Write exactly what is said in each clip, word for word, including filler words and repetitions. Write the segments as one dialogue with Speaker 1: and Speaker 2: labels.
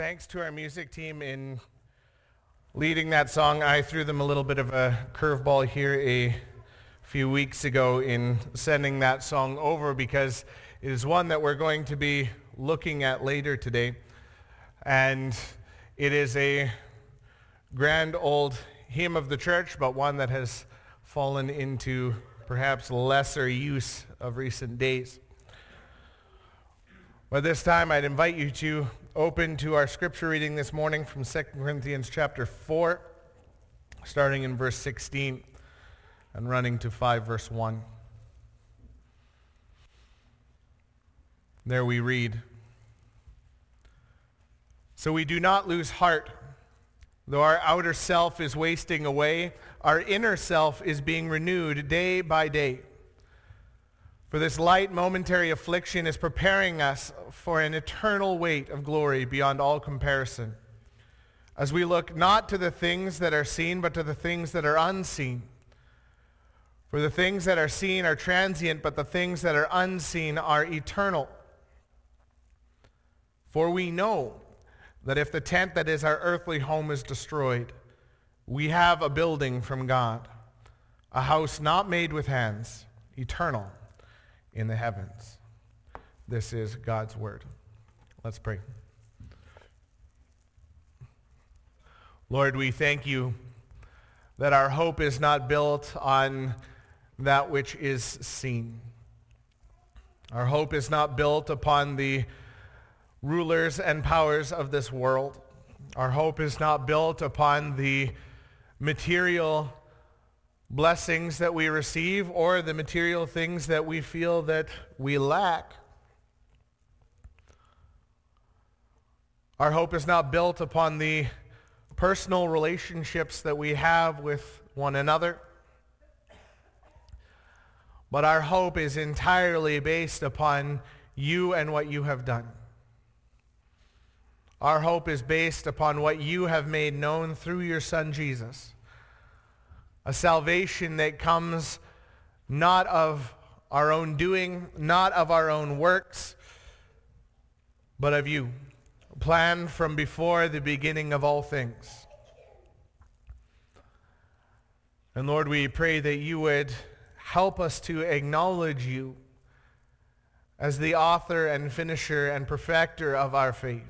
Speaker 1: Thanks to our music team in leading that song. I threw them a little bit of a curveball here a few weeks ago in sending that song over because it is one that we're going to be looking at later today. And it is a grand old hymn of the church, but one that has fallen into perhaps lesser use of recent days. But this time I'd invite you to open to our scripture reading this morning from Second Corinthians chapter four, starting in verse sixteen and running to five verse one. There we read, "So we do not lose heart. Though our outer self is wasting away, our inner self is being renewed day by day. For this light momentary affliction is preparing us for an eternal weight of glory beyond all comparison, as we look not to the things that are seen, but to the things that are unseen. For the things that are seen are transient, but the things that are unseen are eternal. For we know that if the tent that is our earthly home is destroyed, we have a building from God, a house not made with hands, eternal in the heavens." This is God's word. Let's pray. Lord, we thank you that our hope is not built on that which is seen. Our hope is not built upon the rulers and powers of this world. Our hope is not built upon the material blessings that we receive or the material things that we feel that we lack. Our hope is not built upon the personal relationships that we have with one another, but our hope is entirely based upon you and what you have done. Our hope is based upon what you have made known through your Son Jesus. A salvation that comes not of our own doing, not of our own works, but of you, planned from before the beginning of all things. And Lord, we pray that you would help us to acknowledge you as the author and finisher and perfecter of our faith.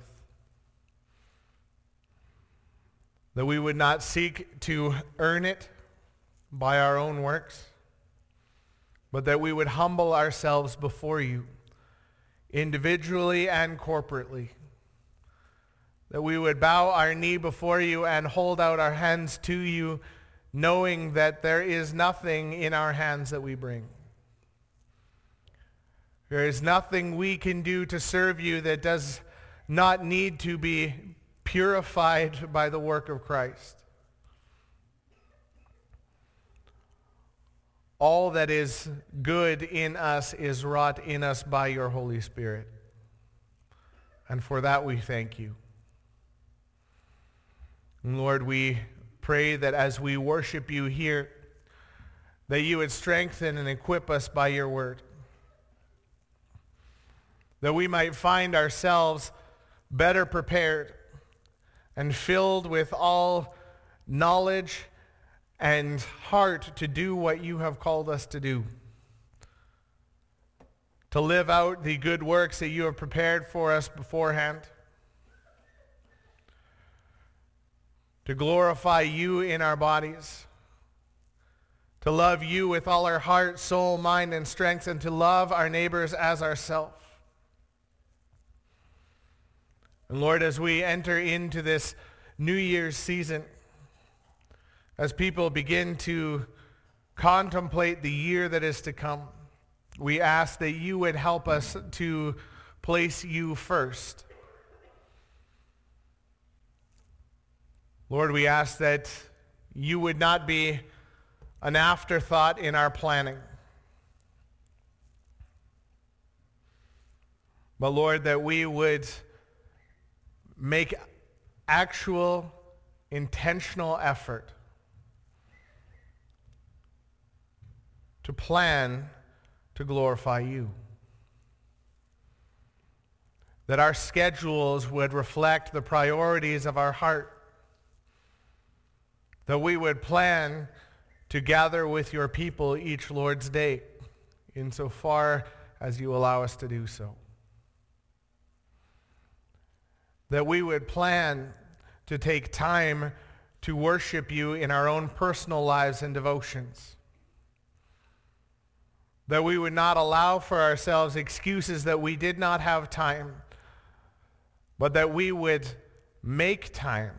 Speaker 1: That we would not seek to earn it by our own works, but that we would humble ourselves before you, individually and corporately. That we would bow our knee before you and hold out our hands to you, knowing that there is nothing in our hands that we bring. There is nothing we can do to serve you that does not need to be purified by the work of Christ. All that is good in us is wrought in us by your Holy Spirit. And for that we thank you. And Lord, we pray that as we worship you here, that you would strengthen and equip us by your word. That we might find ourselves better prepared and filled with all knowledge and heart to do what you have called us to do. To live out the good works that you have prepared for us beforehand. To glorify you in our bodies. To love you with all our heart, soul, mind, and strength, and to love our neighbors as ourselves. And Lord, as we enter into this New Year's season, as people begin to contemplate the year that is to come, we ask that you would help us to place you first. Lord, we ask that you would not be an afterthought in our planning. But Lord, that we would make actual, intentional effort to plan to glorify you. that our schedules would reflect the priorities of our heart, that we would plan to gather with your people each Lord's Day, insofar as you allow us to do so. That we would plan to take time to worship you in our own personal lives and devotions. That we would not allow for ourselves excuses that we did not have time, but that we would make time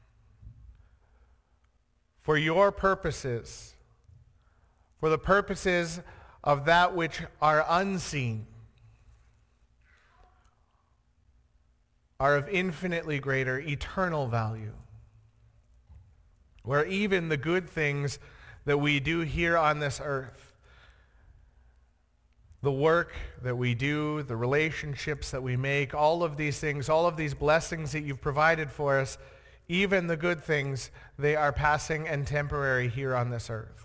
Speaker 1: for your purposes, for the purposes of that which are unseen, are of infinitely greater eternal value, where even the good things that we do here on this earth, the work that we do, the relationships that we make, all of these things, all of these blessings that you've provided for us, even the good things, they are passing and temporary here on this earth.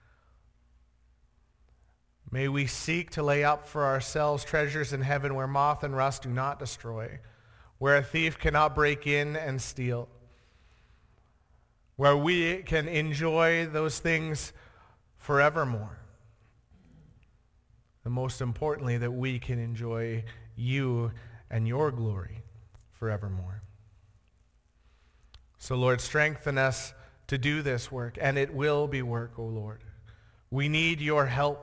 Speaker 1: May we seek to lay up for ourselves treasures in heaven where moth and rust do not destroy, where a thief cannot break in and steal, where we can enjoy those things forevermore. And most importantly, that we can enjoy you and your glory forevermore. So Lord, strengthen us to do this work, and it will be work, O Lord. We need your help,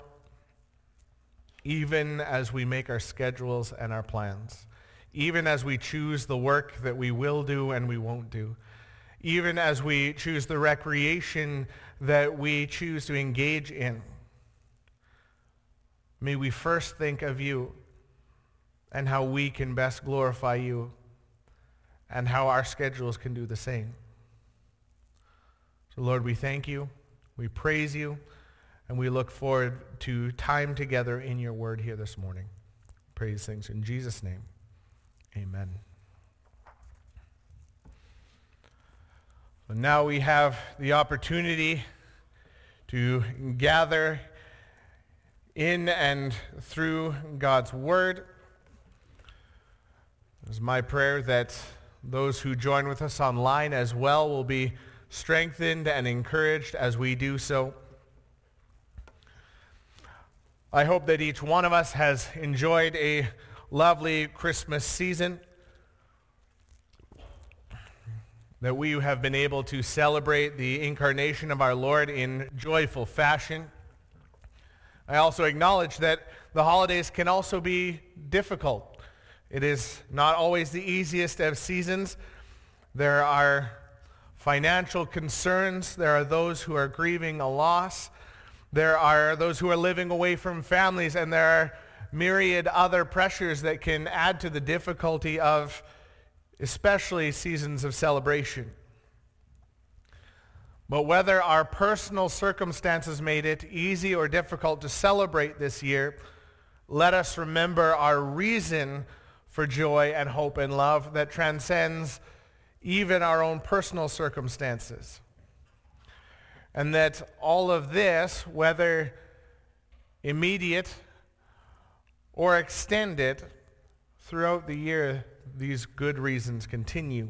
Speaker 1: even as we make our schedules and our plans, even as we choose the work that we will do and we won't do, even as we choose the recreation that we choose to engage in. May we first think of you and how we can best glorify you and how our schedules can do the same. So Lord, we thank you, we praise you, and we look forward to time together in your word here this morning. Praise things in Jesus' name. Amen. So now we have the opportunity to gather in and through God's word. It is my prayer that those who join with us online as well will be strengthened and encouraged as we do so. I hope that each one of us has enjoyed a lovely Christmas season, that we have been able to celebrate the incarnation of our Lord in joyful fashion. I also acknowledge that the holidays can also be difficult. It is not always the easiest of seasons. There are financial concerns. There are those who are grieving a loss. There are those who are living away from families, and there are myriad other pressures that can add to the difficulty of especially seasons of celebration. But whether our personal circumstances made it easy or difficult to celebrate this year, let us remember our reason for joy and hope and love that transcends even our own personal circumstances. And that all of this, whether immediate or extended, throughout the year, these good reasons continue.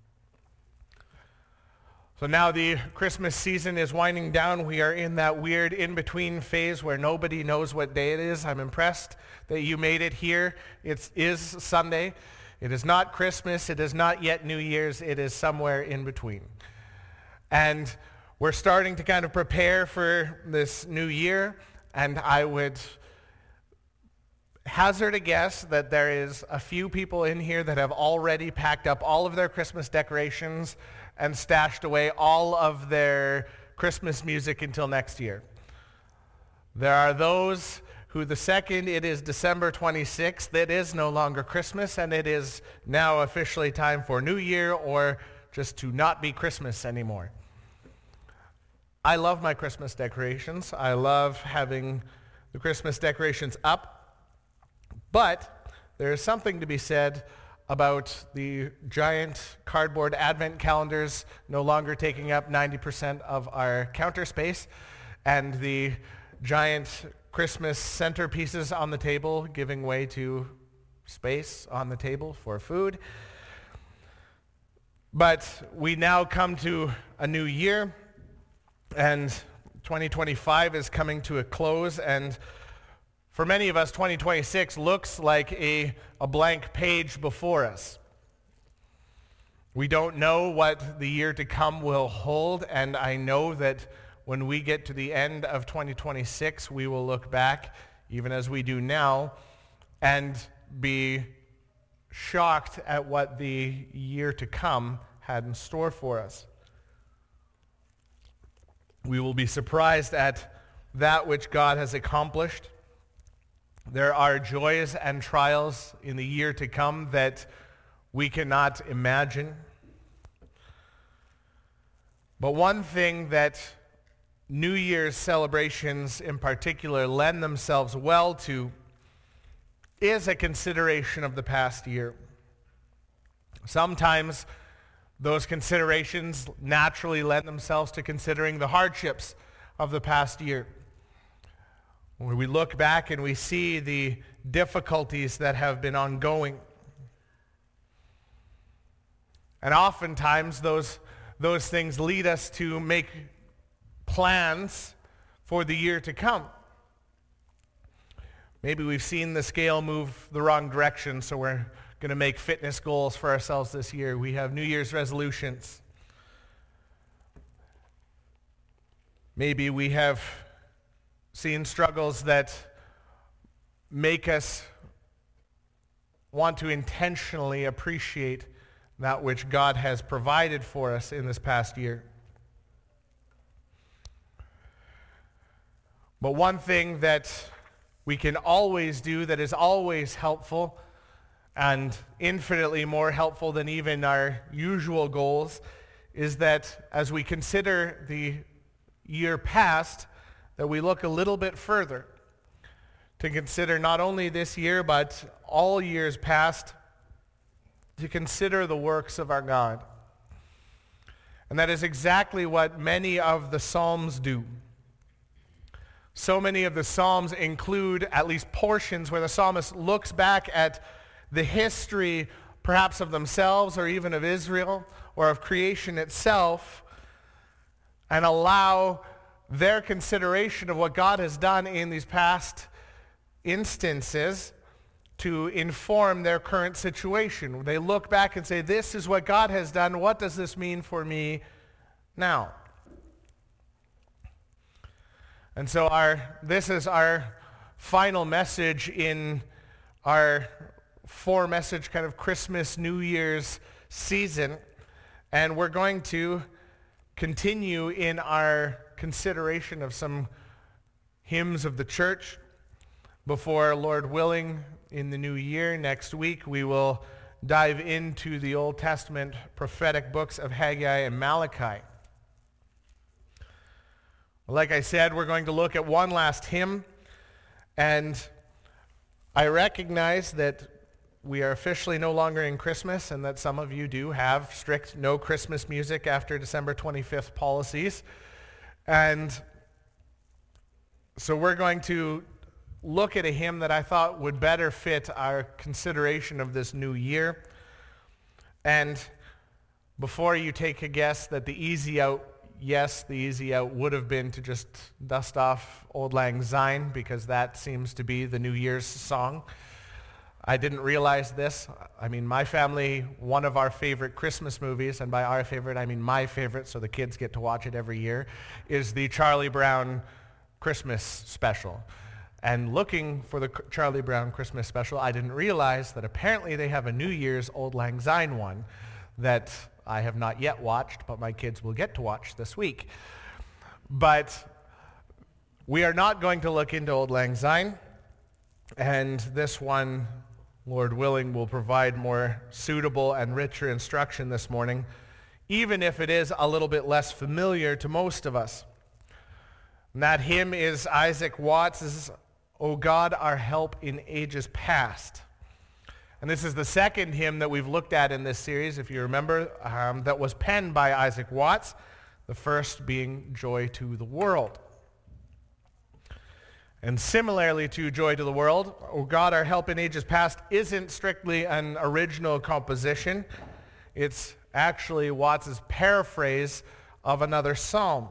Speaker 1: So now the Christmas season is winding down. We are in that weird in-between phase where nobody knows what day it is. I'm impressed that you made it here. It is Sunday. It is not Christmas. It is not yet New Year's. It is somewhere in between. And we're starting to kind of prepare for this new year. And I would hazard a guess that there is a few people in here that have already packed up all of their Christmas decorations and stashed away all of their Christmas music until next year. There are those who the second it is December twenty-sixth, it is no longer Christmas, and it is now officially time for New Year or just to not be Christmas anymore. I love my Christmas decorations. I love having the Christmas decorations up, but there is something to be said about the giant cardboard advent calendars no longer taking up ninety percent of our counter space, and the giant Christmas centerpieces on the table giving way to space on the table for food. But we now come to a new year, and twenty twenty-five is coming to a close, and for many of us, twenty twenty-six looks like a, a blank page before us. We don't know what the year to come will hold, and I know that when we get to the end of twenty twenty-six, we will look back, even as we do now, and be shocked at what the year to come had in store for us. We will be surprised at that which God has accomplished. There are joys and trials in the year to come that we cannot imagine. But one thing that New Year's celebrations in particular lend themselves well to is a consideration of the past year. Sometimes those considerations naturally lend themselves to considering the hardships of the past year. When we look back and we see the difficulties that have been ongoing. And oftentimes those, those things lead us to make plans for the year to come. Maybe we've seen the scale move the wrong direction, so we're going to make fitness goals for ourselves this year. We have New Year's resolutions. Maybe we have seen struggles that make us want to intentionally appreciate that which God has provided for us in this past year. But one thing that we can always do that is always helpful and infinitely more helpful than even our usual goals is that as we consider the year past, that we look a little bit further to consider not only this year but all years past, to consider the works of our God. And that is exactly what many of the Psalms do. So many of the Psalms include at least portions where the psalmist looks back at the history perhaps of themselves or even of Israel or of creation itself and allow their consideration of what God has done in these past instances to inform their current situation. They look back and say, this is what God has done. What does this mean for me now? And so our this is our final message in our four-message kind of Christmas, New Year's season. And we're going to continue in our consideration of some hymns of the church before, Lord willing, in the new year, next week, we will dive into the Old Testament prophetic books of Haggai and Malachi. Like I said, we're going to look at one last hymn, and I recognize that we are officially no longer in Christmas and that some of you do have strict no Christmas music after December twenty-fifth policies. And so we're going to look at a hymn that I thought would better fit our consideration of this new year. And before you take a guess that the easy out, yes, the easy out would have been to just dust off Auld Lang Syne, because that seems to be the New Year's song. I didn't realize this. I mean, my family, one of our favorite Christmas movies, and by our favorite, I mean my favorite, so the kids get to watch it every year, is the Charlie Brown Christmas special. And looking for the Charlie Brown Christmas special, I didn't realize that apparently they have a New Year's Auld Lang Syne one that I have not yet watched, but my kids will get to watch this week. But we are not going to look into Auld Lang Syne, and this one, Lord willing, will provide more suitable and richer instruction this morning, even if it is a little bit less familiar to most of us. And that hymn is Isaac Watts' O God, Our Help in Ages Past. And this is the second hymn that we've looked at in this series, if you remember, um, that was penned by Isaac Watts, the first being Joy to the World. And similarly to Joy to the World, O God, Our Help in Ages Past isn't strictly an original composition. It's actually Watts' paraphrase of another psalm.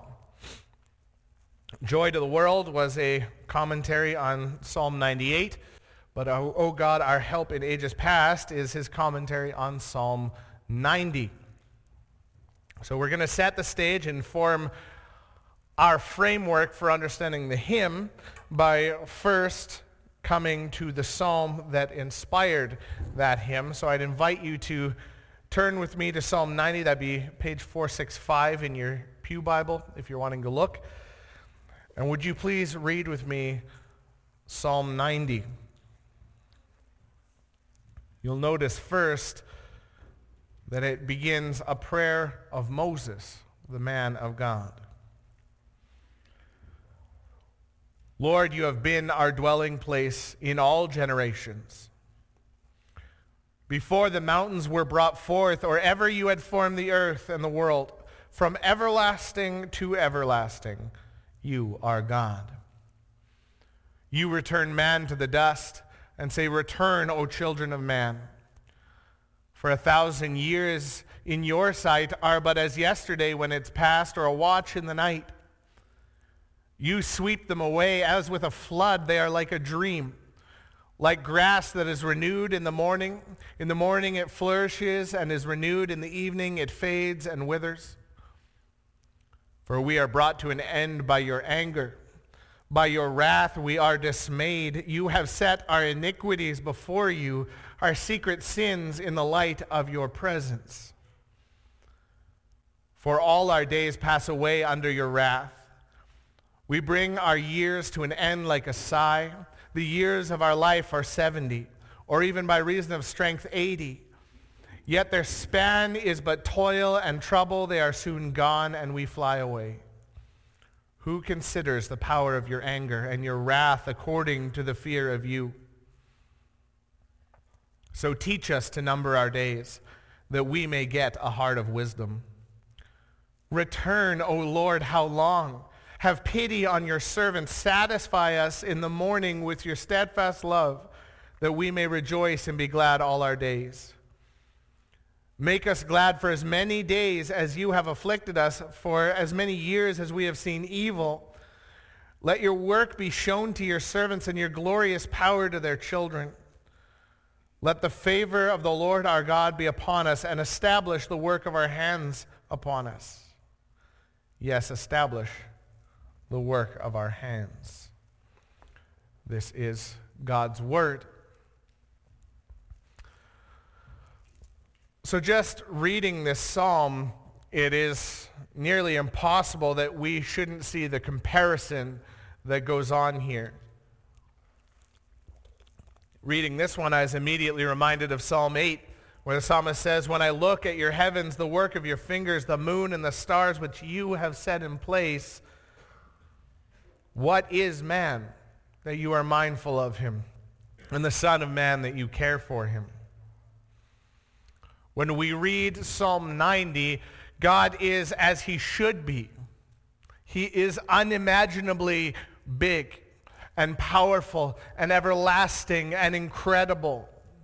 Speaker 1: Joy to the World was a commentary on Psalm ninety-eight, but O, o God, Our Help in Ages Past is his commentary on Psalm ninety. So we're going to set the stage and form our framework for understanding the hymn by first coming to the psalm that inspired that hymn. So I'd invite you to turn with me to Psalm ninety. That'd be page four sixty-five in your Pew Bible if you're wanting to look. And would you please read with me Psalm ninety? You'll notice first that it begins a prayer of Moses, the man of God. Lord, you have been our dwelling place in all generations. Before the mountains were brought forth, or ever you had formed the earth and the world, from everlasting to everlasting, you are God. You return man to the dust and say, return, O children of man. For a thousand years in your sight are but as yesterday when it's past, or a watch in the night. You sweep them away as with a flood. They are like a dream, like grass that is renewed in the morning. In the morning it flourishes and is renewed. In the evening it fades and withers. For we are brought to an end by your anger. By your wrath we are dismayed. You have set our iniquities before you, our secret sins in the light of your presence. For all our days pass away under your wrath. We bring our years to an end like a sigh. The years of our life are seventy, or even by reason of strength eighty. Yet their span is but toil and trouble. They are soon gone, and we fly away. Who considers the power of your anger and your wrath according to the fear of you? So teach us to number our days, that we may get a heart of wisdom. Return, O Lord, how long? Have pity on your servants. Satisfy us in the morning with your steadfast love, that we may rejoice and be glad all our days. Make us glad for as many days as you have afflicted us, for as many years as we have seen evil. Let your work be shown to your servants and your glorious power to their children. Let the favor of the Lord our God be upon us, and establish the work of our hands upon us. Yes, establish the work of our hands. This is God's word. So just reading this psalm, it is nearly impossible that we shouldn't see the comparison that goes on here. Reading this one, I was immediately reminded of Psalm eight, where the psalmist says, when I look at your heavens, the work of your fingers, the moon and the stars which you have set in place, what is man that you are mindful of him, and the Son of Man that you care for him? When we read Psalm ninety, God is as he should be. He is unimaginably big and powerful and everlasting and incredible.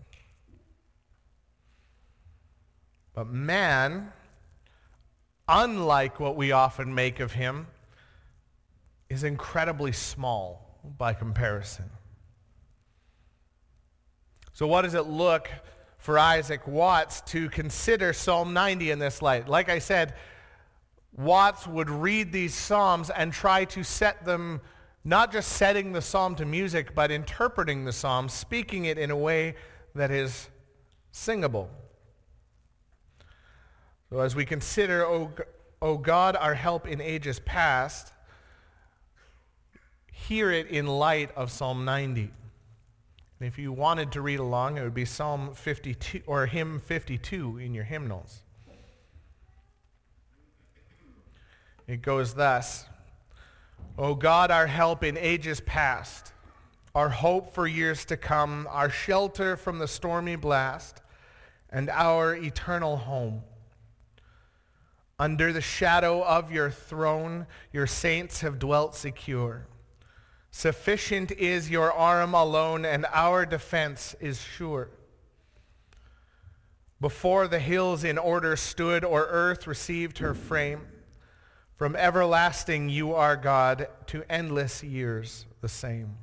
Speaker 1: But man, unlike what we often make of him, is incredibly small by comparison. So what does it look for Isaac Watts to consider Psalm ninety in this light? Like I said, Watts would read these psalms and try to set them, not just setting the psalm to music, but interpreting the psalm, speaking it in a way that is singable. So as we consider, O, o God, our help in ages past, hear it in light of Psalm ninety. And if you wanted to read along, it would be Psalm fifty-two or hymn fifty-two in your hymnals. It goes thus: O God, our help in ages past, our hope for years to come, our shelter from the stormy blast, and our eternal home. Under the shadow of your throne, your saints have dwelt secure. Sufficient is your arm alone, and our defense is sure. Before the hills in order stood, or earth received her frame, from everlasting you are God, to endless years the same.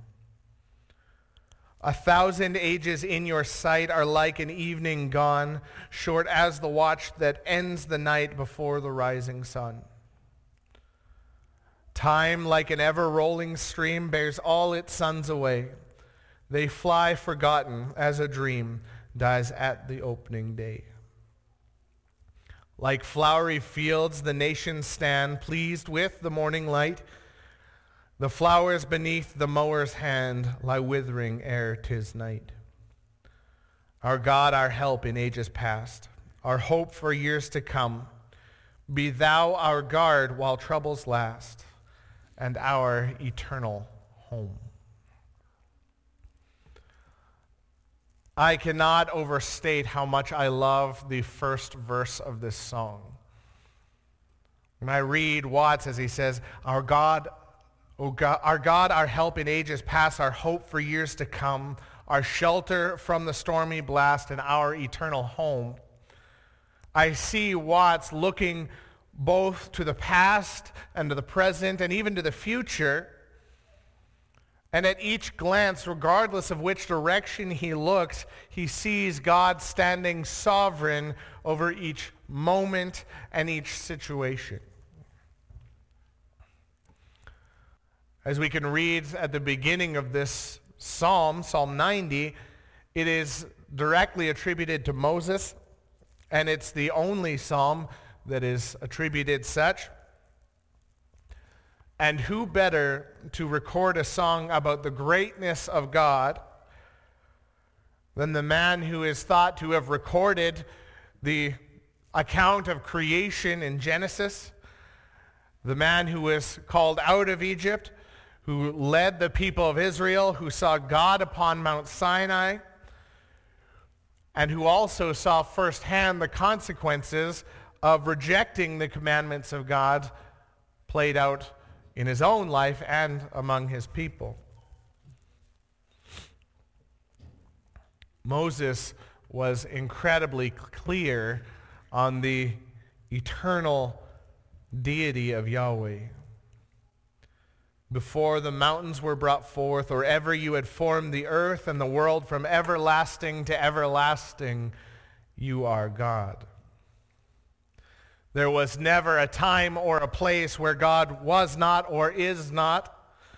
Speaker 1: A thousand ages in your sight are like an evening gone, short as the watch that ends the night before the rising sun. Time, like an ever-rolling stream, bears all its sons away. They fly forgotten as a dream dies at the opening day. Like flowery fields, the nations stand, pleased with the morning light. The flowers beneath the mower's hand lie withering ere 'tis night. Our God, our help in ages past, our hope for years to come, be thou our guard while troubles last, and our eternal home. I cannot overstate how much I love the first verse of this song. When I read Watts as he says, our God, oh God, our God, our help in ages past, our hope for years to come, our shelter from the stormy blast, and our eternal home, I see Watts looking both to the past and to the present and even to the future. And at each glance, regardless of which direction he looks, he sees God standing sovereign over each moment and each situation. As we can read at the beginning of this psalm, Psalm ninety, it is directly attributed to Moses, and it's the only psalm that is attributed such. And who better to record a song about the greatness of God than the man who is thought to have recorded the account of creation in Genesis, the man who was called out of Egypt, who led the people of Israel, who saw God upon Mount Sinai, and who also saw firsthand the consequences of rejecting the commandments of God played out in his own life and among his people. Moses was incredibly clear on the eternal deity of Yahweh. Before the mountains were brought forth, or ever you had formed the earth and the world, from everlasting to everlasting, you are God. There was never a time or a place where God was not or is not.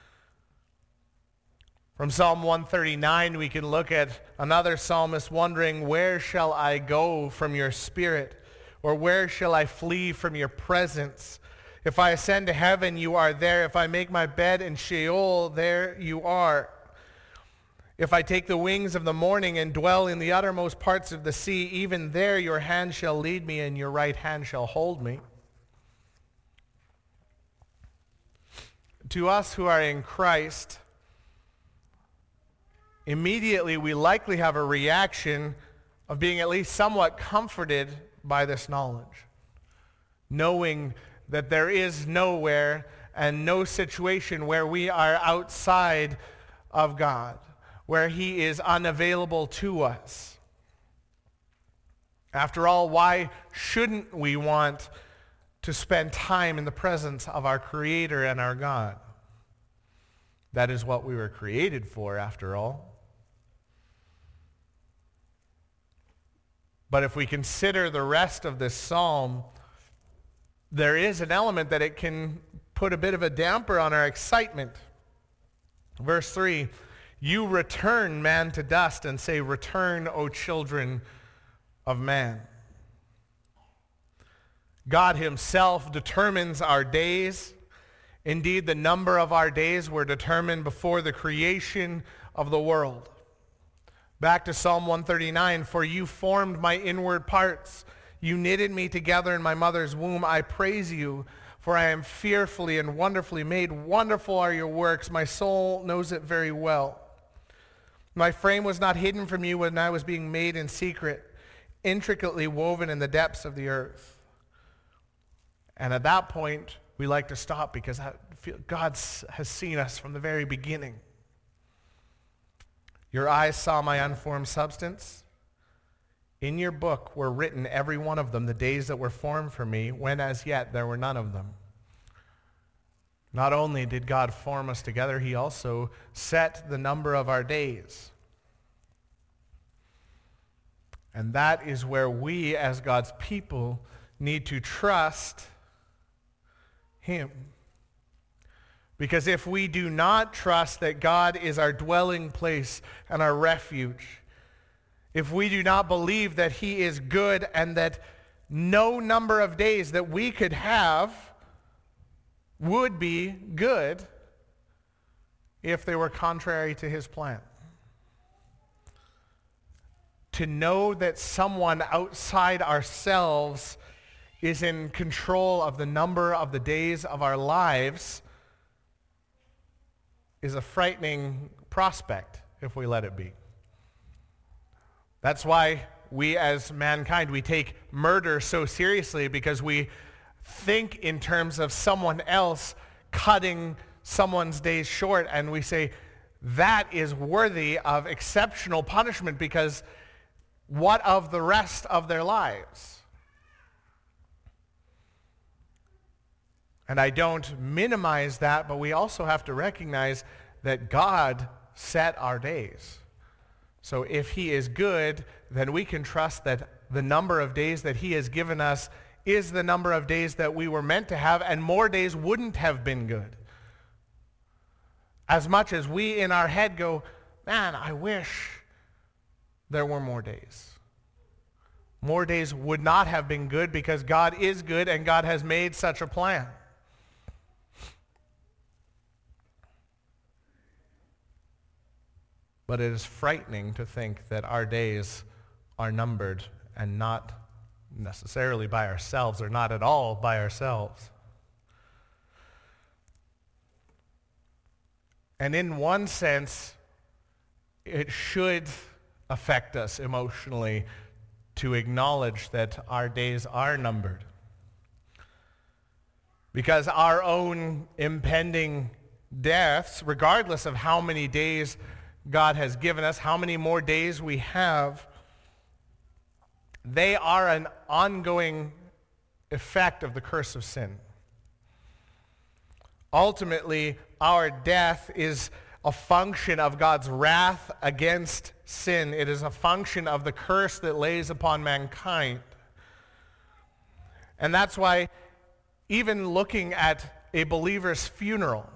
Speaker 1: From Psalm one thirty-nine, we can look at another psalmist wondering, where shall I go from your spirit? Or where shall I flee from your presence? If I ascend to heaven, you are there. If I make my bed in Sheol, there you are. If I take the wings of the morning and dwell in the uttermost parts of the sea, even there your hand shall lead me and your right hand shall hold me. To us who are in Christ, immediately we likely have a reaction of being at least somewhat comforted by this knowledge, knowing that there is nowhere and no situation where we are outside of God, where he is unavailable to us. After all, why shouldn't we want to spend time in the presence of our Creator and our God? That is what we were created for, after all. But if we consider the rest of this psalm, there is an element that it can put a bit of a damper on our excitement. Verse three, you return man to dust and say, return, O children of man. God himself determines our days. Indeed, the number of our days were determined before the creation of the world. Back to Psalm one thirty-nine, for you formed my inward parts. You knitted me together in my mother's womb. I praise you, for I am fearfully and wonderfully made. Wonderful are your works. My soul knows it very well. My frame was not hidden from you when I was being made in secret, intricately woven in the depths of the earth. And at that point, we like to stop because I feel God has seen us from the very beginning. Your eyes saw my unformed substance. In your book were written, every one of them, the days that were formed for me, when as yet there were none of them. Not only did God form us together, he also set the number of our days. And that is where we, as God's people, need to trust him. Because if we do not trust that God is our dwelling place and our refuge, if we do not believe that he is good and that no number of days that we could have would be good if they were contrary to his plan. To know that someone outside ourselves is in control of the number of the days of our lives is a frightening prospect if we let it be. That's why we as mankind, we take murder so seriously, because we think in terms of someone else cutting someone's days short, and we say that is worthy of exceptional punishment, because what of the rest of their lives? And I don't minimize that, but we also have to recognize that God set our days. So if he is good, then we can trust that the number of days that he has given us is the number of days that we were meant to have, and more days wouldn't have been good. As much as we in our head go, man, I wish there were more days. More days would not have been good, because God is good and God has made such a plan. But it is frightening to think that our days are numbered, and not necessarily by ourselves, or not at all by ourselves. And in one sense, it should affect us emotionally to acknowledge that our days are numbered. Because our own impending deaths, regardless of how many days God has given us, how many more days we have, they are an ongoing effect of the curse of sin. Ultimately, our death is a function of God's wrath against sin. It is a function of the curse that lays upon mankind. And that's why even looking at a believer's funeral,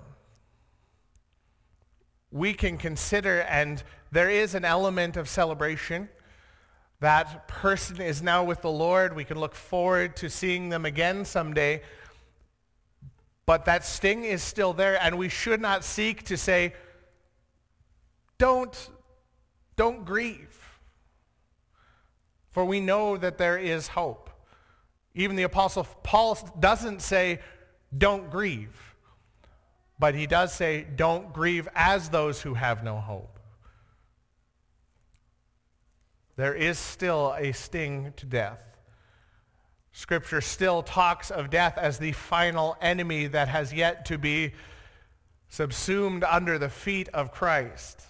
Speaker 1: we can consider, and there is an element of celebration. That person is now with the Lord. We can look forward to seeing them again someday. But that sting is still there, and we should not seek to say, don't, don't grieve. For we know that there is hope. Even the Apostle Paul doesn't say, don't grieve. But he does say, don't grieve as those who have no hope. There is still a sting to death. Scripture still talks of death as the final enemy that has yet to be subsumed under the feet of Christ.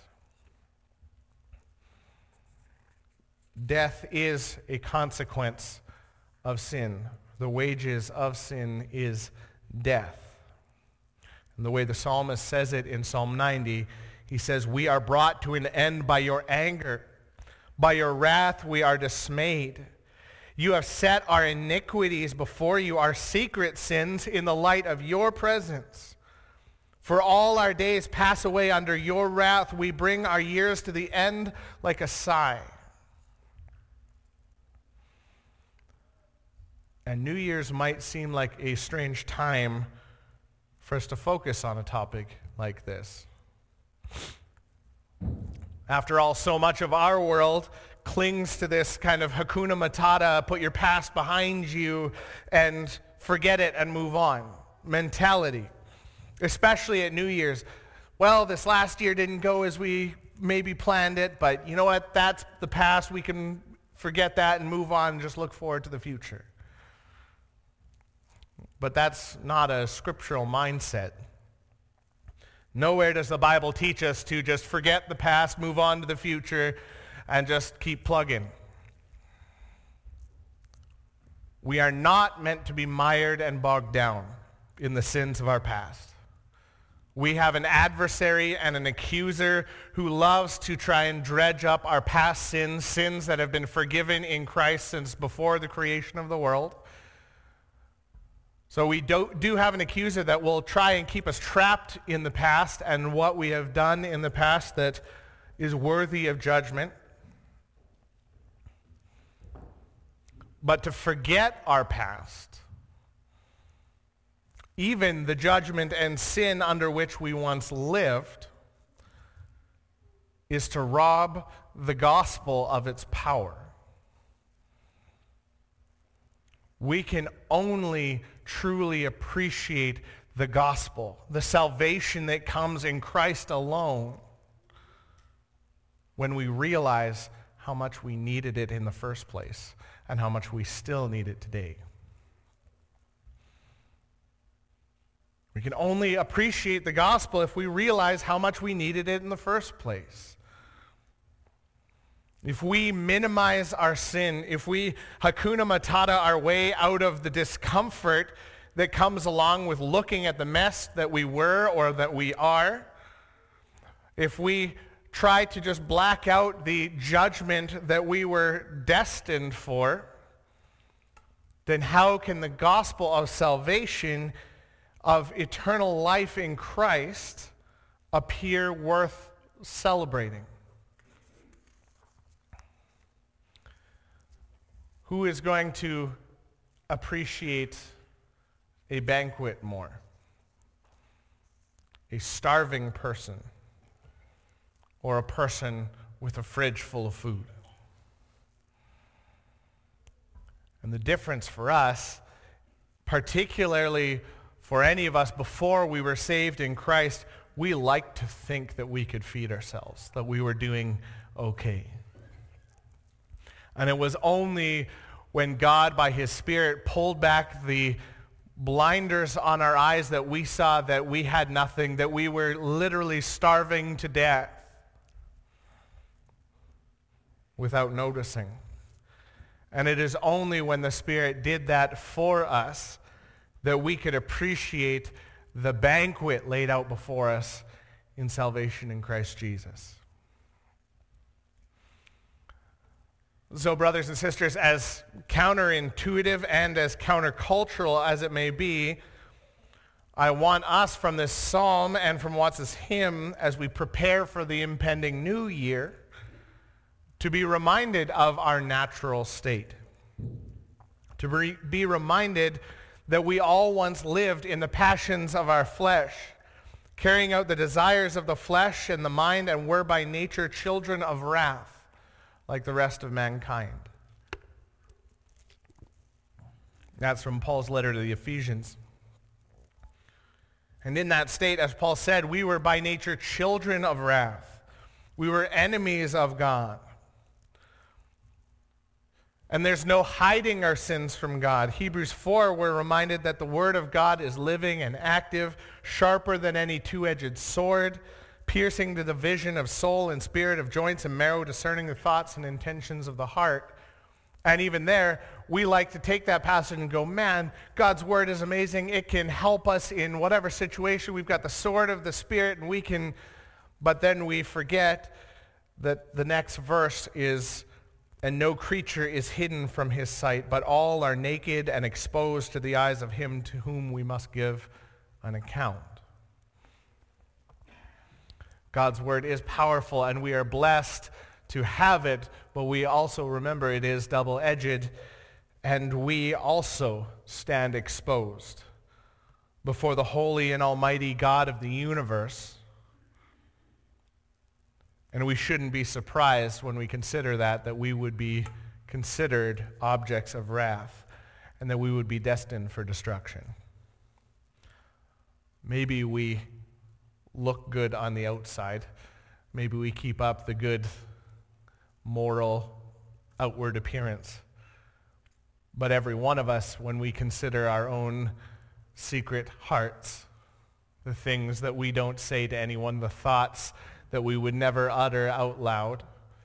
Speaker 1: Death is a consequence of sin. The wages of sin is death. And the way the psalmist says it in Psalm ninety, he says, we are brought to an end by your anger. By your wrath we are dismayed. You have set our iniquities before you, our secret sins, in the light of your presence. For all our days pass away under your wrath. We bring our years to the end like a sigh. And New Year's might seem like a strange time for us to focus on a topic like this. After all, so much of our world clings to this kind of Hakuna Matata, put your past behind you and forget it and move on mentality, especially at New Year's. Well, this last year didn't go as we maybe planned it, but you know what? That's the past. We can forget that and move on and just look forward to the future. But that's not a scriptural mindset. Nowhere does the Bible teach us to just forget the past, move on to the future, and just keep plugging. We are not meant to be mired and bogged down in the sins of our past. We have an adversary and an accuser who loves to try and dredge up our past sins, sins that have been forgiven in Christ since before the creation of the world. So we do, do have an accuser that will try and keep us trapped in the past and what we have done in the past that is worthy of judgment. But to forget our past, even the judgment and sin under which we once lived, is to rob the gospel of its power. We can only truly appreciate the gospel, the salvation that comes in Christ alone, when we realize how much we needed it in the first place and how much we still need it today. We can only appreciate the gospel if we realize how much we needed it in the first place. If we minimize our sin, if we Hakuna Matata our way out of the discomfort that comes along with looking at the mess that we were or that we are, if we try to just black out the judgment that we were destined for, then how can the gospel of salvation, of eternal life in Christ, appear worth celebrating? Who is going to appreciate a banquet more? A starving person or a person with a fridge full of food? And the difference for us, particularly for any of us before we were saved in Christ, we like to think that we could feed ourselves, that we were doing okay. And it was only when God, by his Spirit, pulled back the blinders on our eyes that we saw that we had nothing, that we were literally starving to death without noticing. And it is only when the Spirit did that for us that we could appreciate the banquet laid out before us in salvation in Christ Jesus. So, brothers and sisters, as counterintuitive and as countercultural as it may be, I want us from this psalm and from Watts' hymn, as we prepare for the impending new year, to be reminded of our natural state. To be, be reminded that we all once lived in the passions of our flesh, carrying out the desires of the flesh and the mind, and were by nature children of wrath, like the rest of mankind. That's from Paul's letter to the Ephesians. And in that state, as Paul said, we were by nature children of wrath. We were enemies of God. And there's no hiding our sins from God. Hebrews four, we're reminded that the word of God is living and active, sharper than any two-edged sword, piercing the division of soul and spirit, of joints and marrow, discerning the thoughts and intentions of the heart. And even there, we like to take that passage and go, man, God's word is amazing. It can help us in whatever situation. We've got the sword of the Spirit, and we can, but then we forget that the next verse is, and no creature is hidden from his sight, but all are naked and exposed to the eyes of him to whom we must give an account. God's word is powerful, and we are blessed to have it, but we also remember it is double-edged, and we also stand exposed before the holy and almighty God of the universe. And we shouldn't be surprised when we consider that, that we would be considered objects of wrath, and that we would be destined for destruction. Maybe we look good on the outside. Maybe we keep up the good moral outward appearance. But every one of us, when we consider our own secret hearts, the things that we don't say to anyone, the thoughts that we would never utter out loud,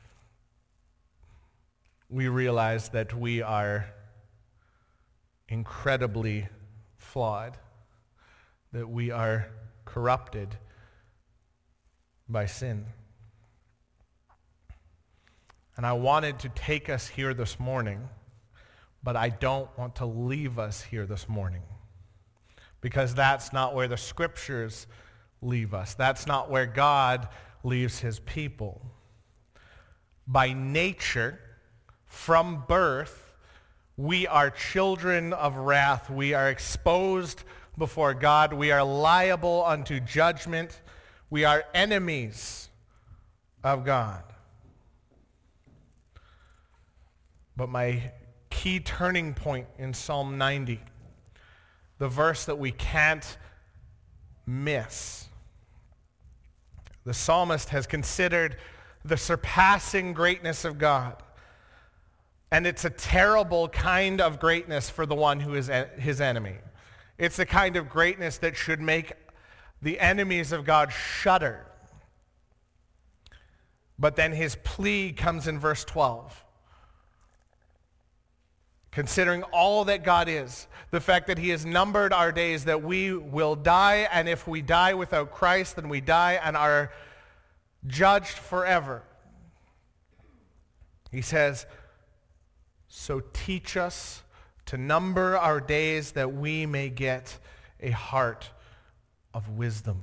Speaker 1: we realize that we are incredibly flawed, that we are corrupted by sin. And I wanted to take us here this morning, but I don't want to leave us here this morning, because that's not where the scriptures leave us. That's not where God leaves his people. By nature, from birth, we are children of wrath. We are exposed before God. We are liable unto judgment. We are enemies of God. But my key turning point in Psalm ninety, the verse that we can't miss, the psalmist has considered the surpassing greatness of God. And it's a terrible kind of greatness for the one who is his enemy. It's the kind of greatness that should make the enemies of God shudder. But then his plea comes in verse twelve. Considering all that God is, the fact that he has numbered our days, that we will die, and if we die without Christ, then we die and are judged forever. He says, so teach us to number our days that we may get a heart of wisdom.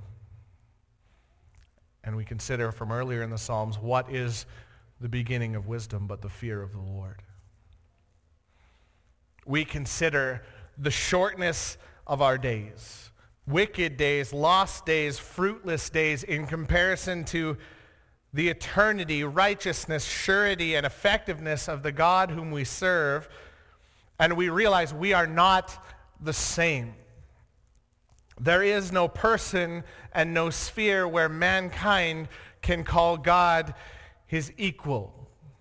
Speaker 1: And we consider from earlier in the Psalms, what is the beginning of wisdom but the fear of the Lord? We consider the shortness of our days, wicked days, lost days, fruitless days, in comparison to the eternity, righteousness, surety, and effectiveness of the God whom we serve. And we realize we are not the same. There is no person and no sphere where mankind can call God his equal.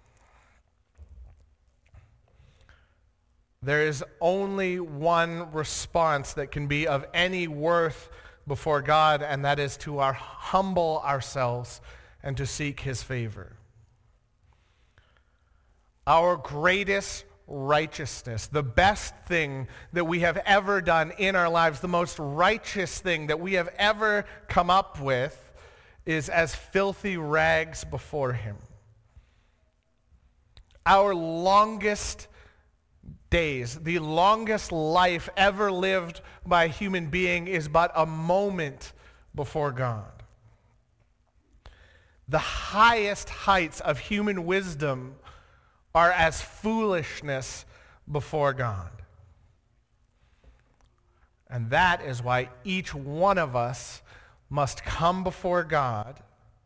Speaker 1: There is only one response that can be of any worth before God, and that is to our humble ourselves and to seek his favor. Our greatest righteousness, the best thing that we have ever done in our lives, the most righteous thing that we have ever come up with, is as filthy rags before him. Our longest days, the longest life ever lived by a human being, is but a moment before God. The highest heights of human wisdom are as foolishness before God. And that is why each one of us must come before God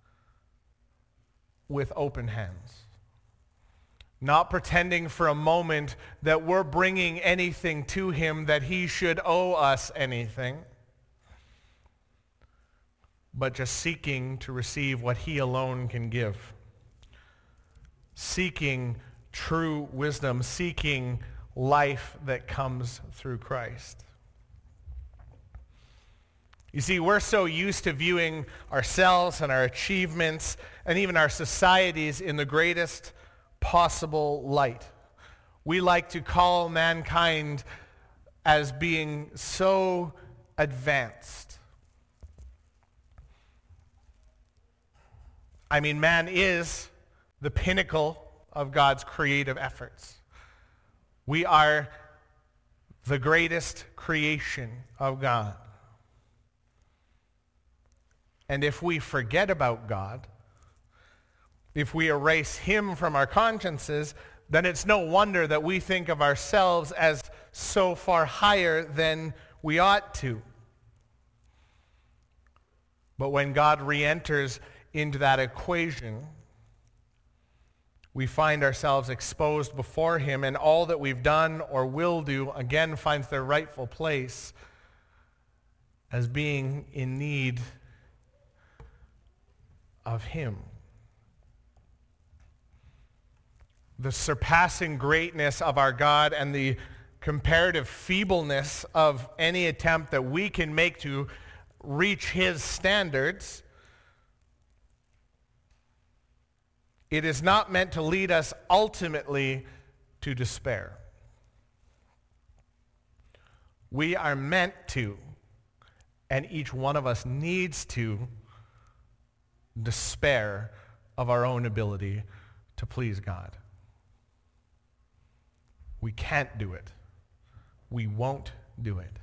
Speaker 1: with open hands. Not pretending for a moment that we're bringing anything to him, that he should owe us anything, but just seeking to receive what he alone can give. Seeking true wisdom, seeking life that comes through Christ. You see, we're so used to viewing ourselves and our achievements and even our societies in the greatest possible light. We like to call mankind as being so advanced. I mean, man is the pinnacle of God's creative efforts. We are the greatest creation of God. And if we forget about God, if we erase him from our consciences, then it's no wonder that we think of ourselves as so far higher than we ought to. But when God re-enters into that equation, we find ourselves exposed before him, and all that we've done or will do again finds their rightful place as being in need of him. The surpassing greatness of our God and the comparative feebleness of any attempt that we can make to reach his standards. It is not meant to lead us ultimately to despair. We are meant to, and each one of us needs to, despair of our own ability to please God. We can't do it. We won't do it.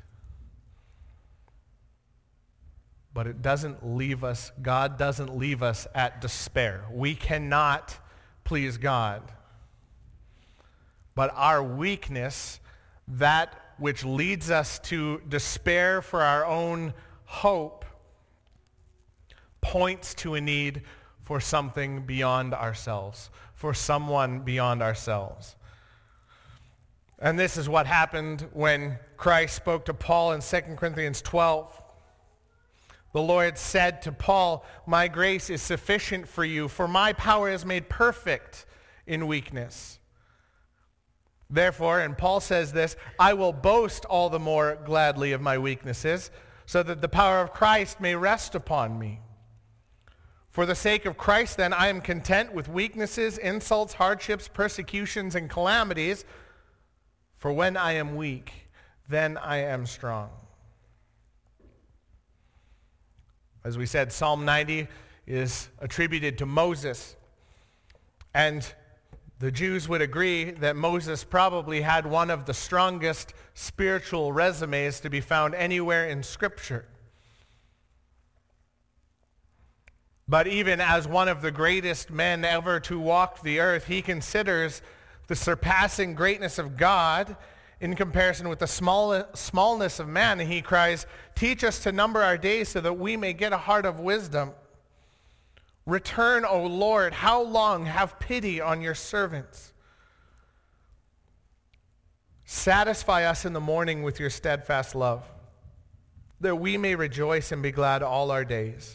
Speaker 1: But it doesn't leave us, God doesn't leave us at despair. We cannot please God. But our weakness, that which leads us to despair for our own hope, points to a need for something beyond ourselves, for someone beyond ourselves. And this is what happened when Christ spoke to Paul in Second Corinthians twelve. The Lord said to Paul, "My grace is sufficient for you, for my power is made perfect in weakness." Therefore, and Paul says this, "I will boast all the more gladly of my weaknesses, so that the power of Christ may rest upon me. For the sake of Christ, then, I am content with weaknesses, insults, hardships, persecutions, and calamities. For when I am weak, then I am strong." As we said, Psalm ninety is attributed to Moses. And the Jews would agree that Moses probably had one of the strongest spiritual resumes to be found anywhere in Scripture. But even as one of the greatest men ever to walk the earth, he considers the surpassing greatness of God in comparison with the small, smallness of man. And he cries, "Teach us to number our days so that we may get a heart of wisdom. Return, O Lord, how long? Have pity on your servants. Satisfy us in the morning with your steadfast love, that we may rejoice and be glad all our days.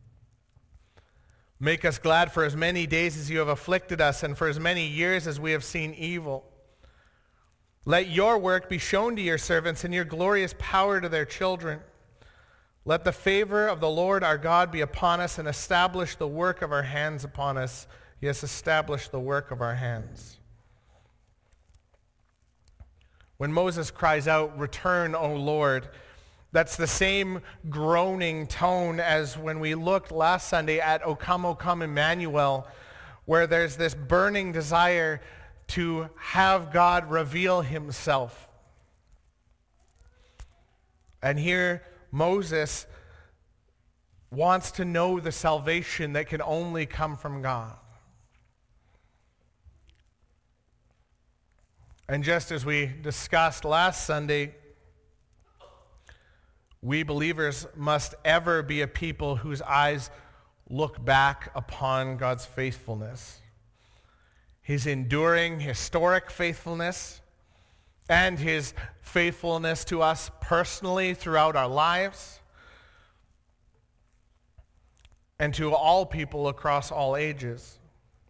Speaker 1: Make us glad for as many days as you have afflicted us, and for as many years as we have seen evil. Let your work be shown to your servants, and your glorious power to their children. Let the favor of the Lord our God be upon us, and establish the work of our hands upon us. Yes, establish the work of our hands." When Moses cries out, "Return, O Lord," that's the same groaning tone as when we looked last Sunday at O Come, O Come, Emmanuel, where there's this burning desire to have God reveal himself. And here Moses wants to know the salvation that can only come from God. And just as we discussed last Sunday, we believers must ever be a people whose eyes look back upon God's faithfulness. His enduring, historic faithfulness, and his faithfulness to us personally throughout our lives, and to all people across all ages.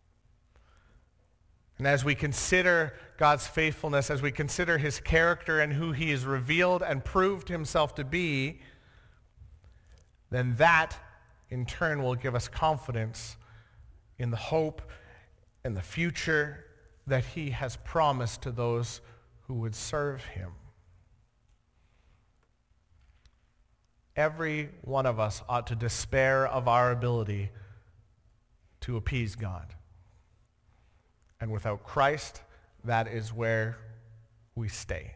Speaker 1: And as we consider God's faithfulness, as we consider his character and who he has revealed and proved himself to be, then that in turn will give us confidence in the hope and the future that he has promised to those who would serve him. Every one of us ought to despair of our ability to appease God. And without Christ, that is where we stay.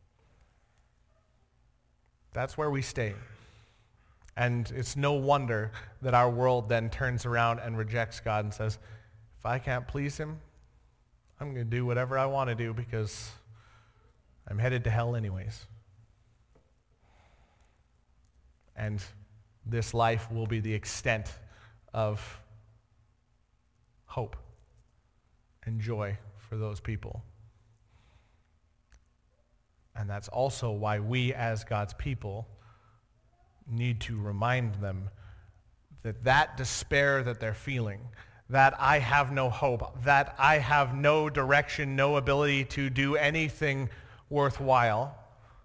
Speaker 1: That's where we stay. And it's no wonder that our world then turns around and rejects God and says, if I can't please him, I'm going to do whatever I want to do because I'm headed to hell anyways. And this life will be the extent of hope and joy for those people. And that's also why we as God's people need to remind them that that despair that they're feeling, that I have no hope, that I have no direction, no ability to do anything worthwhile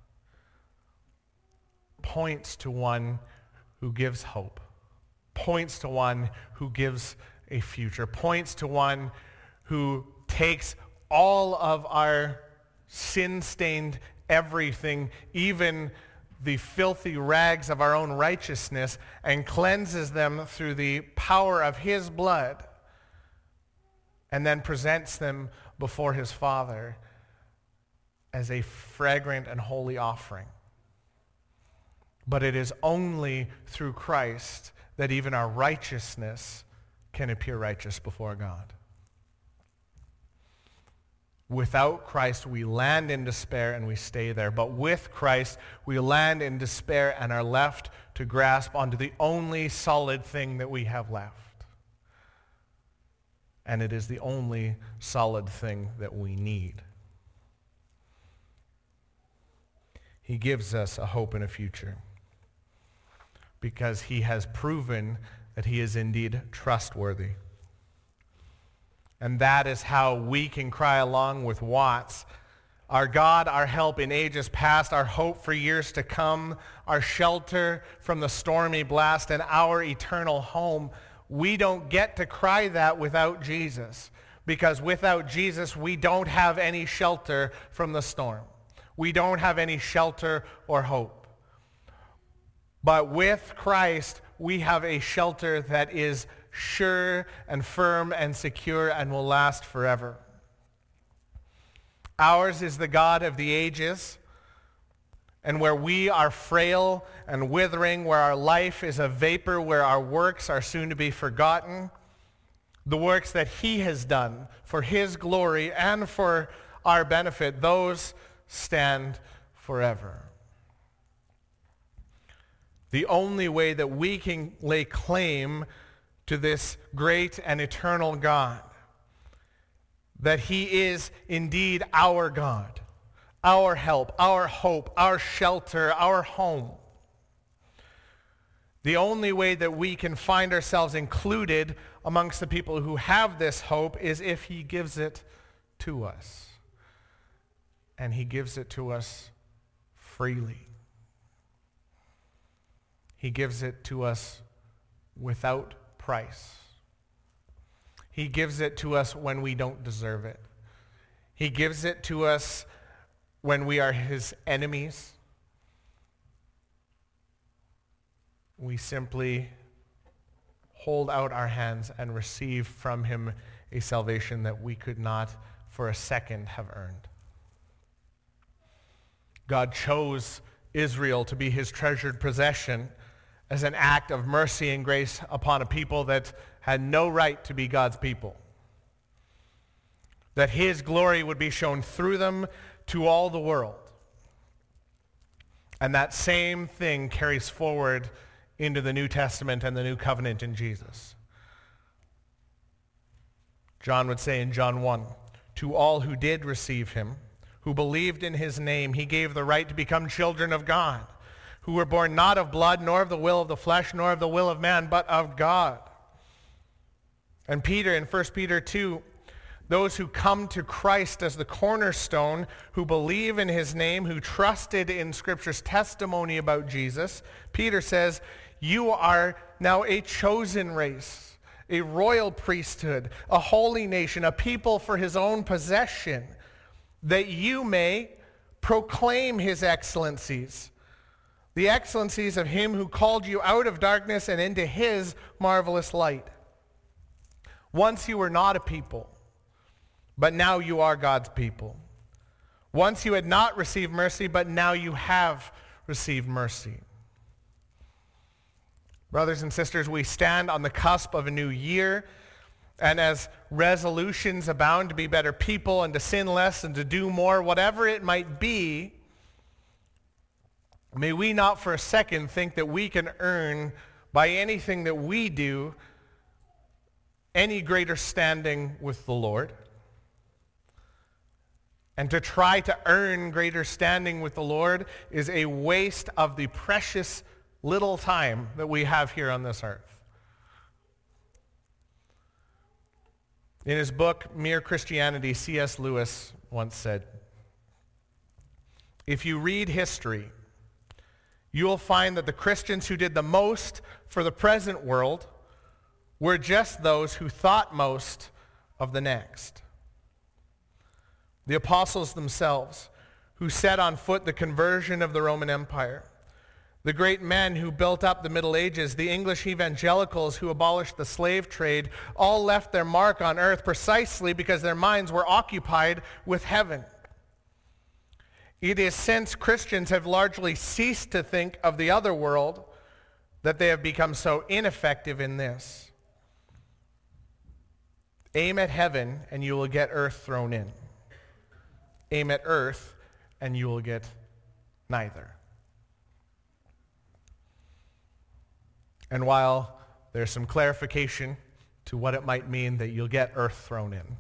Speaker 1: points to one who gives hope, points to one who gives a future, points to one who takes all of our sin-stained everything, even the filthy rags of our own righteousness, and cleanses them through the power of his blood, and then presents them before his Father as a fragrant and holy offering. But it is only through Christ that even our righteousness can appear righteous before God. Without Christ, we land in despair and we stay there. But with Christ, we land in despair and are left to grasp onto the only solid thing that we have left. And it is the only solid thing that we need. He gives us a hope and a future because he has proven that he is indeed trustworthy. And that is how we can cry along with Watts. Our God, our help in ages past, our hope for years to come, our shelter from the stormy blast, and our eternal home. We don't get to cry that without Jesus, because without Jesus, we don't have any shelter from the storm. We don't have any shelter or hope. But with Christ, we have a shelter that is sure and firm and secure and will last forever. Ours is the God of the ages, and where we are frail and withering, where our life is a vapor, where our works are soon to be forgotten, the works that he has done for his glory and for our benefit, those stand forever. The only way that we can lay claim to this great and eternal God, that he is indeed our God, our help, our hope, our shelter, our home. The only way that we can find ourselves included amongst the people who have this hope is if he gives it to us. And he gives it to us freely. He gives it to us without price. He gives it to us when we don't deserve it. He gives it to us when we are his enemies. We simply hold out our hands and receive from him a salvation that we could not for a second have earned. God chose Israel to be his treasured possession as an act of mercy and grace upon a people that had no right to be God's people. That his glory would be shown through them to all the world. And that same thing carries forward into the New Testament and the New Covenant in Jesus. John would say in John one, to all who did receive him, who believed in his name, he gave the right to become children of God, who were born not of blood, nor of the will of the flesh, nor of the will of man, but of God. And Peter, in First Peter two, those who come to Christ as the cornerstone, who believe in his name, who trusted in Scripture's testimony about Jesus, Peter says, you are now a chosen race, a royal priesthood, a holy nation, a people for his own possession, that you may proclaim his excellencies, the excellencies of him who called you out of darkness and into his marvelous light. Once you were not a people, but now you are God's people. Once you had not received mercy, but now you have received mercy. Brothers and sisters, we stand on the cusp of a new year, and as resolutions abound to be better people and to sin less and to do more, whatever it might be, may we not for a second think that we can earn by anything that we do any greater standing with the Lord. And to try to earn greater standing with the Lord is a waste of the precious little time that we have here on this earth. In his book, Mere Christianity, C S Lewis once said, if you read history, you will find that the Christians who did the most for the present world were just those who thought most of the next. The apostles themselves, who set on foot the conversion of the Roman Empire, the great men who built up the Middle Ages, the English evangelicals who abolished the slave trade, all left their mark on earth precisely because their minds were occupied with heaven. It is since Christians have largely ceased to think of the other world that they have become so ineffective in this. Aim at heaven and you will get earth thrown in. Aim at earth and you will get neither. And while there's some clarification to what it might mean that you'll get earth thrown in,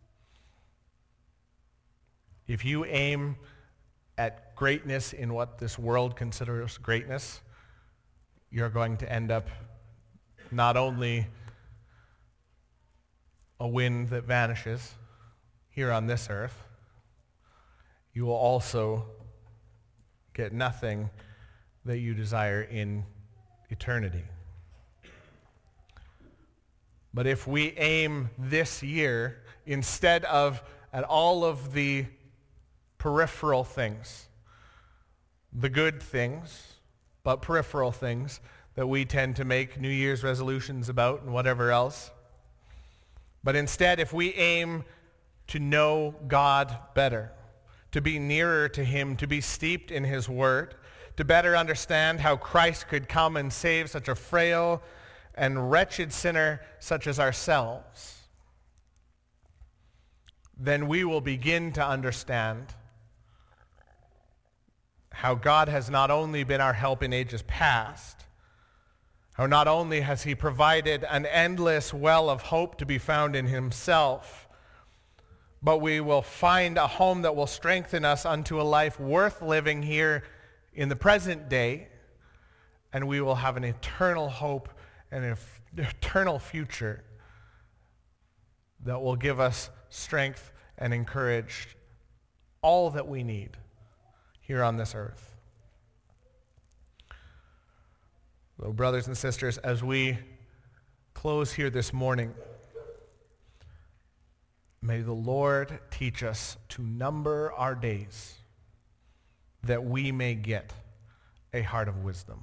Speaker 1: if you aim at greatness in what this world considers greatness, you're going to end up not only a wind that vanishes here on this earth, you will also get nothing that you desire in eternity. But if we aim this year instead of at all of the peripheral things, the good things, but peripheral things that we tend to make New Year's resolutions about and whatever else, but instead if we aim to know God better, to be nearer to him, to be steeped in his word, to better understand how Christ could come and save such a frail and wretched sinner such as ourselves, then we will begin to understand how God has not only been our help in ages past, how not only has he provided an endless well of hope to be found in himself, but we will find a home that will strengthen us unto a life worth living here in the present day, and we will have an eternal hope and an eternal future that will give us strength and encourage all that we need here on this earth. So, brothers and sisters, as we close here this morning, may the Lord teach us to number our days that we may get a heart of wisdom,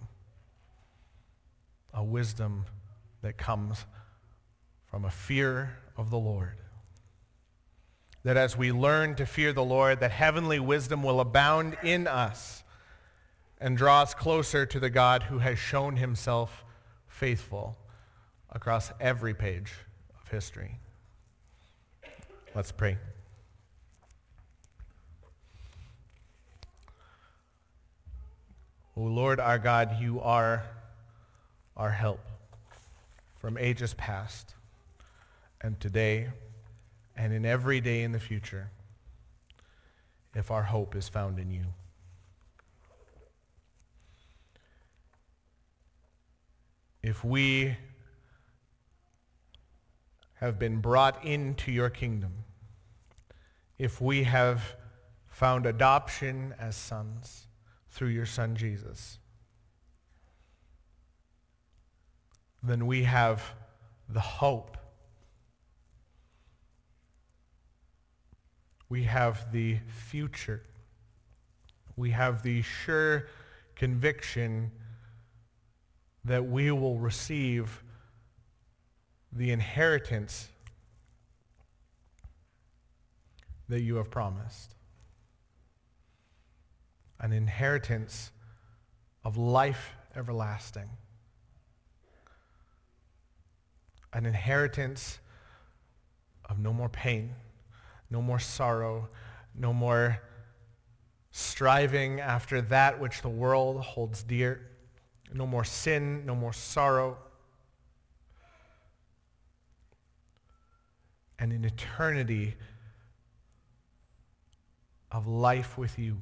Speaker 1: a wisdom that comes from a fear of the Lord. That as we learn to fear the Lord, that heavenly wisdom will abound in us and draw us closer to the God who has shown himself faithful across every page of history. Let's pray. O Lord our God, you are our help from ages past and today and in every day in the future, if our hope is found in you. If we have been brought into your kingdom, if we have found adoption as sons through your Son Jesus, then we have the hope, we have the future, we have the sure conviction that we will receive the inheritance that you have promised. An inheritance of life everlasting. An inheritance of no more pain, no more sorrow, no more striving after that which the world holds dear. No more sin, no more sorrow. And an eternity of life with you,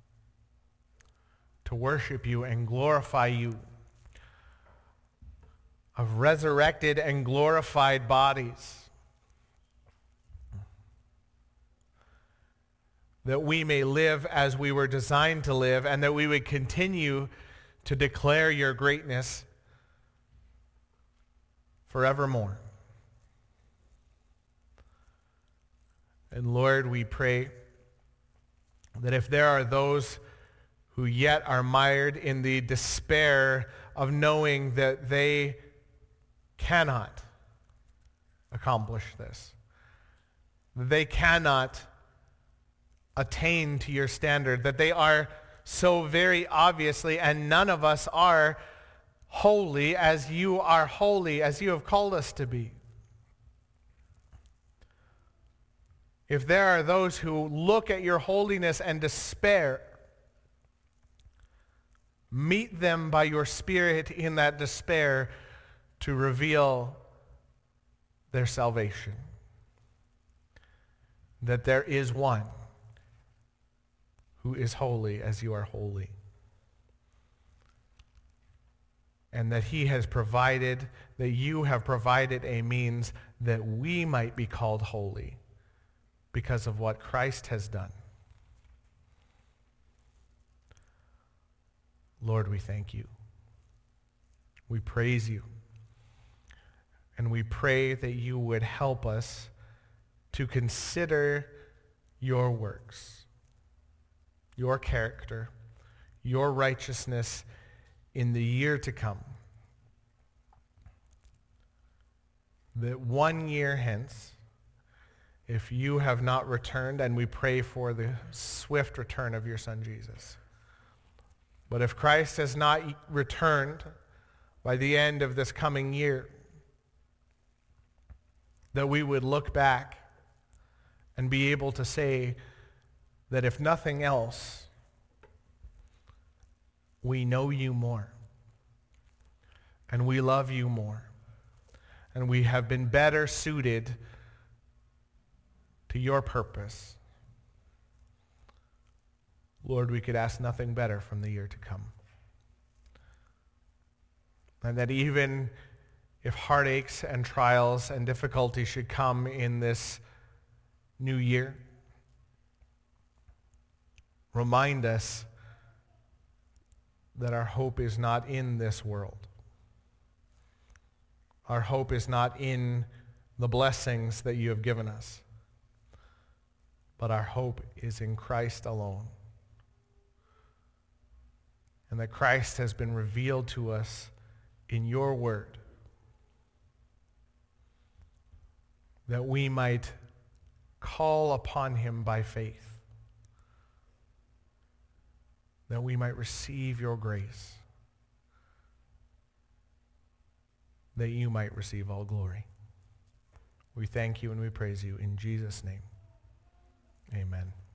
Speaker 1: to worship you and glorify you, of resurrected and glorified bodies that we may live as we were designed to live, and that we would continue to declare your greatness forevermore. And Lord, we pray that if there are those who yet are mired in the despair of knowing that they cannot accomplish this, that they cannot attain to your standard, that they are so very obviously, and none of us are holy as you are holy, as you have called us to be. If there are those who look at your holiness and despair, meet them by your Spirit in that despair to reveal their salvation. That there is one who is holy as you are holy. And that he has provided, that you have provided a means that we might be called holy because of what Christ has done. Lord, we thank you. We praise you. And we pray that you would help us to consider your works, your character, your righteousness in the year to come. That one year hence, if you have not returned, and we pray for the swift return of your Son Jesus, but if Christ has not returned by the end of this coming year, that we would look back and be able to say that if nothing else, we know you more, and we love you more, and we have been better suited to your purpose. Lord, we could ask nothing better from the year to come. And that even if heartaches and trials and difficulties should come in this new year, remind us that our hope is not in this world. Our hope is not in the blessings that you have given us, but our hope is in Christ alone. And that Christ has been revealed to us in your word, that we might call upon him by faith, that we might receive your grace, that you might receive all glory. We thank you and we praise you in Jesus' name. Amen.